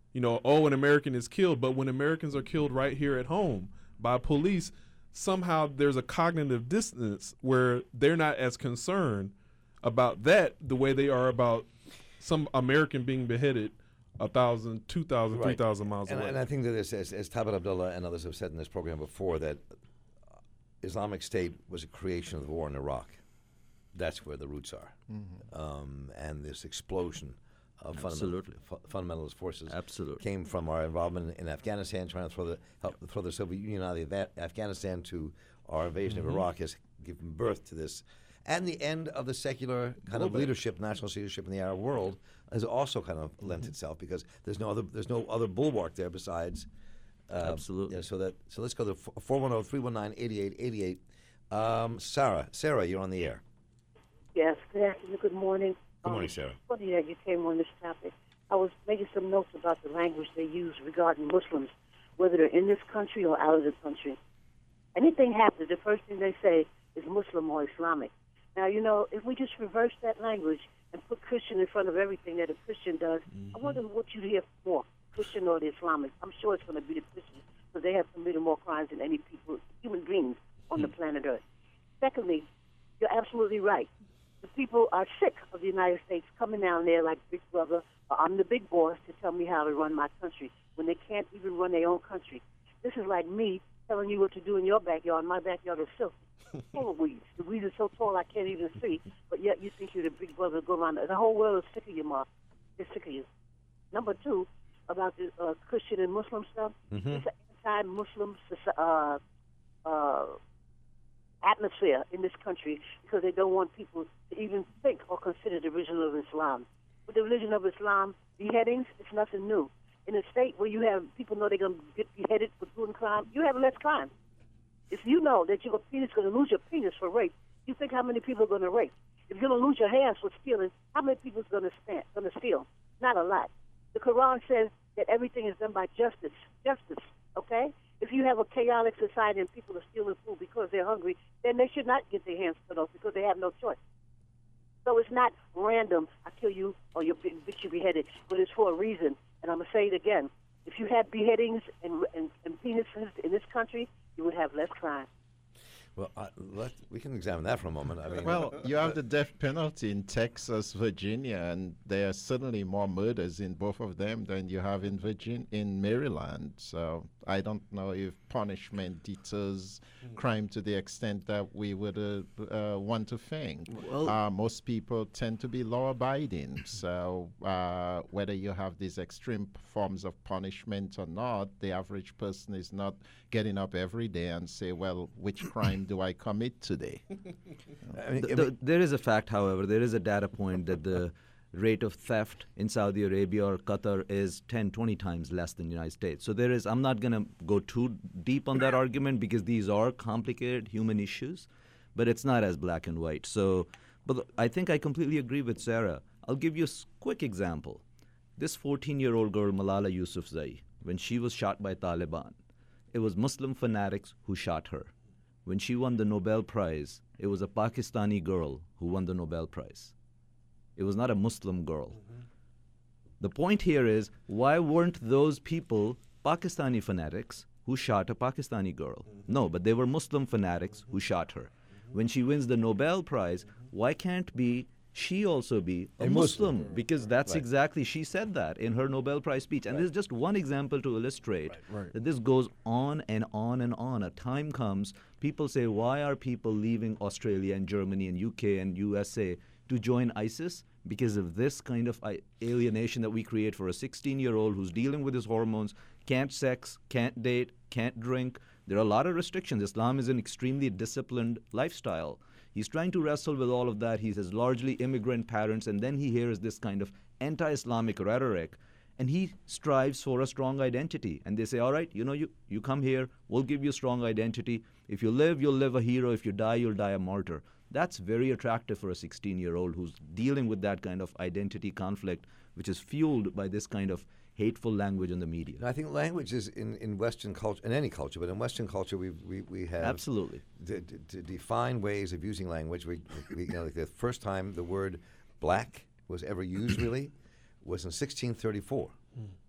you know, oh, an American is killed. But when Americans are killed right here at home by police, somehow there's a cognitive dissonance where they're not as concerned about that the way they are about some American being beheaded a thousand, two thousand, Right. three thousand miles And, away. and I think that as, as, as Tabit Abdullah and others have said in this program before, that Islamic State was a creation of the war in Iraq. That's where the roots are. Um, and this explosion of fundamental, Absolutely. fu- fundamentalist forces Absolutely. came from our involvement in Afghanistan, trying to throw the help throw the Soviet Union out of Af- Afghanistan, to our invasion of Iraq has given birth to this. And the end of the secular kind of leadership, nationalist leadership in the Arab world, has also kind of lent itself, because there's no other there's no other bulwark there besides. Uh, Absolutely. Yeah, so that so let's go to four one zero, three one nine, eight eight eight eight. Um, Sarah, Sarah, you're on the air. Yes, good afternoon, good morning. Good morning, Sarah. Funny that you came on this topic. I was making some notes about the language they use regarding Muslims, whether they're in this country or out of the country. Anything happens, the first thing they say is Muslim or Islamic. Now, you know, if we just reverse that language and put Christian in front of everything that a Christian does, I wonder what you'd hear more, Christian or the Islamic. I'm sure it's going to be the Christians, because they have committed more crimes than any people, human beings on the planet Earth. Secondly, you're absolutely right. The people are sick of the United States coming down there like Big Brother, or I'm the big boss, to tell me how to run my country, when they can't even run their own country. This is like me telling you what to do in your backyard. My backyard is filthy, full of weeds. The weeds are so tall I can't even see, but yet you think you're the big brother, go around. The whole world is sick of you, Mark. They're sick of you. Number two, about the uh, Christian and Muslim stuff, Mm-hmm. it's an anti-Muslim soci- uh, uh, atmosphere in this country, because they don't want people to even think or consider the religion of Islam. With the religion of Islam, beheadings, it's nothing new. In a state where you have people know they're going to get beheaded for doing crime, you have less crime. If you know that your penis is going to lose your penis for rape, you think how many people are going to rape? If you're going to lose your hands for stealing, how many people are going to stand, going to steal? Not a lot. The Quran says that everything is done by justice. Justice, okay? If you have a chaotic society and people are stealing food because they're hungry, then they should not get their hands cut off, because they have no choice. So it's not random, I kill you or you bitch you beheaded, but it's for a reason. And I'm going to say it again. If you had beheadings and, and, and penises in this country, you would have less crime. Well, uh, let, we can examine that for a moment. I mean, Well, you have the death penalty in Texas, Virginia, and there are certainly more murders in both of them than you have in Virginia, in Maryland. So I don't know if punishment deters crime to the extent that we would uh, uh, want to think. Well- uh, most people tend to be law-abiding. So uh, whether you have these extreme forms of punishment or not, the average person is not getting up every day and say, well, which crime do I commit today? I mean, The- I the- mean, there is a fact, however, there is a data point that the rate of theft in Saudi Arabia or Qatar is ten, twenty times less than the United States. So there is, I'm not going to go too deep on that argument, because these are complicated human issues, but it's not as black and white. So, but I think I completely agree with Sarah. I'll give you a s- quick example. This fourteen-year-old girl, Malala Yousafzai, when she was shot by Taliban, it was Muslim fanatics who shot her. When she won the Nobel Prize, it was a Pakistani girl who won the Nobel Prize. It was not a Muslim girl. The point here is, why weren't those people Pakistani fanatics who shot a Pakistani girl? No, but they were Muslim fanatics who shot her. When she wins the Nobel Prize, why can't be she also be a, A Muslim. Muslim? Because that's Right. exactly, she said that in her Nobel Prize speech. And this is just one example to illustrate right. that this goes on and on and on. A time comes, people say, why are people leaving Australia and Germany and U K and U S A to join ISIS? Because of this kind of i- alienation that we create for a sixteen-year-old who's dealing with his hormones, can't sex, can't date, can't drink. There are a lot of restrictions. Islam is an extremely disciplined lifestyle. He's trying to wrestle with all of that. He has largely immigrant parents, and then he hears this kind of anti-Islamic rhetoric, and he strives for a strong identity. And they say, all right, you know, you, you come here, we'll give you a strong identity. If you live, you'll live a hero. If you die, you'll die a martyr. That's very attractive for a sixteen-year-old who's dealing with that kind of identity conflict, which is fueled by this kind of hateful language in the media. I think language is in, in Western culture, in any culture, but in Western culture, we we, we have Absolutely. to, to, to define ways of using language. We, we you know, like the first time the word black was ever used really was in sixteen thirty-four.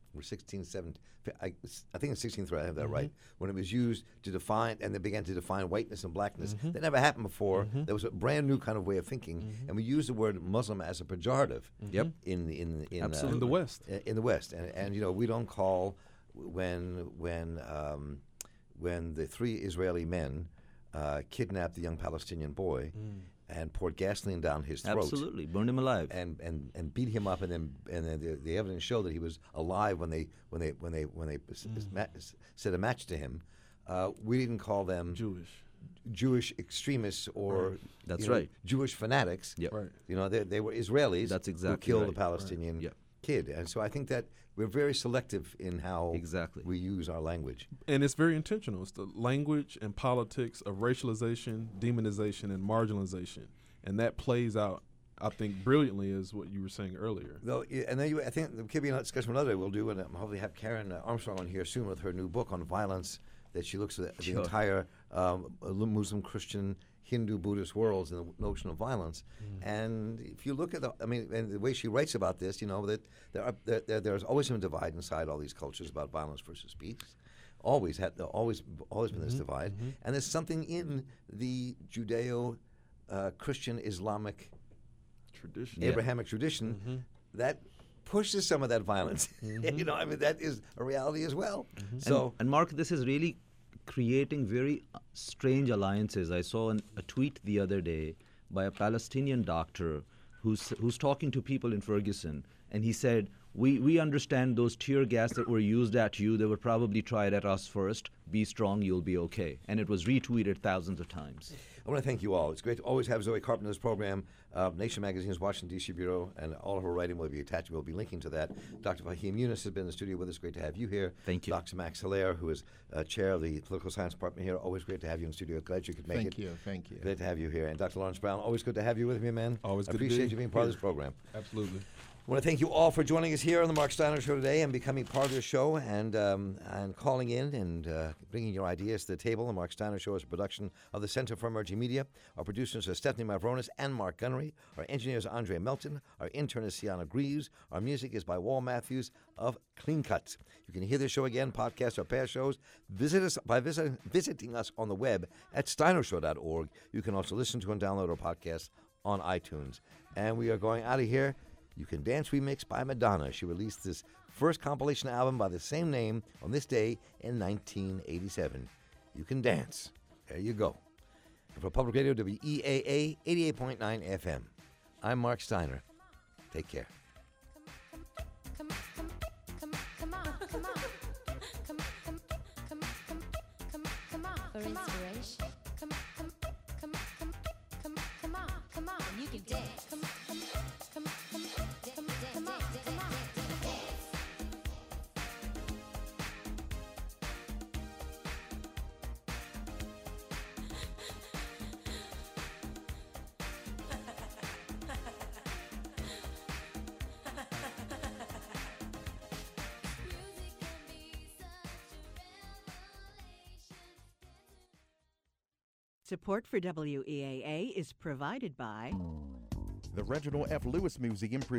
or sixteen seventeen, I, I think it's sixteenth, I have that right, when it was used to define, and they began to define whiteness and blackness. That never happened before. There was a brand new kind of way of thinking, and we use the word Muslim as a pejorative. Yep. In in in, Absolutely. In the West. uh, in the West, and and you know we don't call when when um, when the three Israeli men uh, kidnapped the young Palestinian boy and poured gasoline down his throat. Absolutely. Burned him alive. And, and, and beat him up, and then and then the, the evidence showed that he was alive when they when they when they when they s- s- ma- s- set a match to him. Uh, we didn't call them Jewish. Jewish extremists or That's you know, right. Jewish fanatics. Yep. Right. You know, they, they were Israelis That's who exactly killed right. a Palestinian Right. Yep. kid, and so I think that we're very selective in how Exactly. we use our language. And it's very intentional. It's the language and politics of racialization, demonization, and marginalization. And that plays out, I think, brilliantly, as what you were saying earlier. Though, y- and then you, I think there could be a discussion another day we'll do, and um, hopefully have Karen uh, Armstrong on here soon with her new book on violence, that she looks at the Sure. entire um, uh, Muslim, Christian, Hindu, Buddhist worlds and the notion of violence. And if you look at the, I mean, and the way she writes about this, you know, that there are, there, there, there's always been a divide inside all these cultures about violence versus peace. Always had, always, always been this divide. And there's something in the Judeo uh, Christian Islamic Tradition. Yeah. Abrahamic tradition that pushes some of that violence. You know, I mean, that is a reality as well. So, and, and Mark, this is really creating very uh, strange alliances. I saw an, a tweet the other day by a Palestinian doctor who's who's talking to people in Ferguson, and he said, "We we understand those tear gas that were used at you. They were probably tried at us first. Be strong, you'll be okay." And it was retweeted thousands of times. I want to thank you all. It's great to always have Zoe Carpenter in this program. Uh, Nation Magazine's Washington, D C bureau, and all of her writing will be attached. We'll be linking to that. Doctor Fahim Yunus has been in the studio with us. Great to have you here. Thank you. Doctor Max Hilaire, who is uh, chair of the political science department here. Always great to have you in the studio. Glad you could make Thank it. you, thank you. Great to have you here. And Doctor Lawrence Brown, always good to have you with me, man. Always I good to appreciate be you being part of here. this program. Absolutely. I want to thank you all for joining us here on the Mark Steiner Show today and becoming part of the show and um, and calling in and uh, bringing your ideas to the table. The Mark Steiner Show is a production of the Center for Emerging Media. Our producers are Stephanie Mavronis and Mark Gunnery. Our engineers are Andre Melton. Our intern is Sienna Greaves. Our music is by Wal Matthews of Clean Cuts. You can hear this show again, podcast or past shows. Visit us by visit, visiting us on the web at steiner show dot org. You can also listen to and download our podcast on iTunes. And we are going out of here. You Can Dance remix by Madonna. She released this first compilation album by the same name on this day in nineteen eighty-seven. You Can Dance. There you go. And for Public Radio, W E A A eighty-eight point nine F M. I'm Mark Steiner. Take care. Come, come, come, come on, come on. Come, come, come, come, come, come on. For inspiration. Come, come, come, come, come, come on, come on. You can dance. Come, come, come, come, come, come on, come on. Support for W E A A is provided by The Reginald F. Lewis Museum